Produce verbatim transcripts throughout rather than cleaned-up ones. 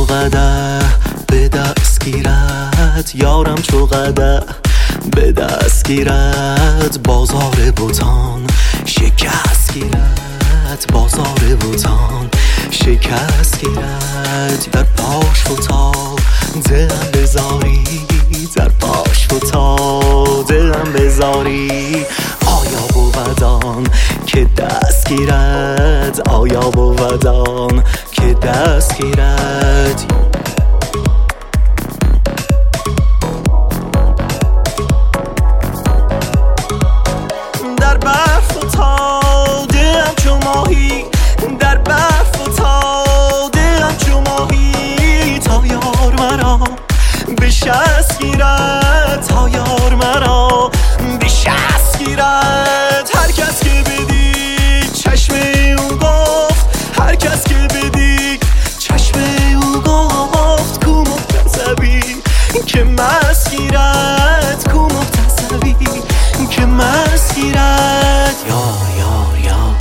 قده به دست گیرد، یارم چو قده به دست گیرد، بازار بوتان شکست گیرد، بازار بوتان شکست گیرد. در پاش فوتا دلم بذاری، در پاش فوتا دلم بذاری، آیا بودان که دست گیرد، آیا بودان که دست گیرد. در برف افتاده ام چو ماهی، در برف افتاده ام چو ماهی، تا یار مرا به شست گیرد، تا یار مرا به شست گیرد. هر کس که بدید چشم او گفت، هر کس که بدید چشم او گفت، کو محتسبی که مست گیرد، کو محتسبی که مست گیرد. یار یار یار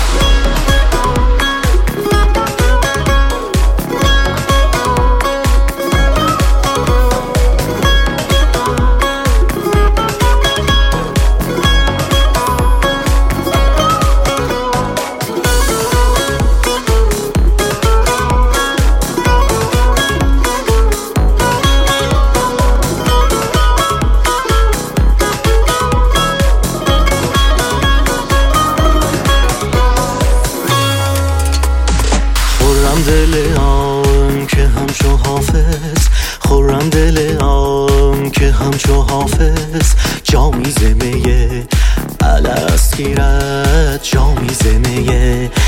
دل آن که همچو حافظ، خورم دل آن که همچو حافظ، جامی زمه الست گیرد، جامی زمه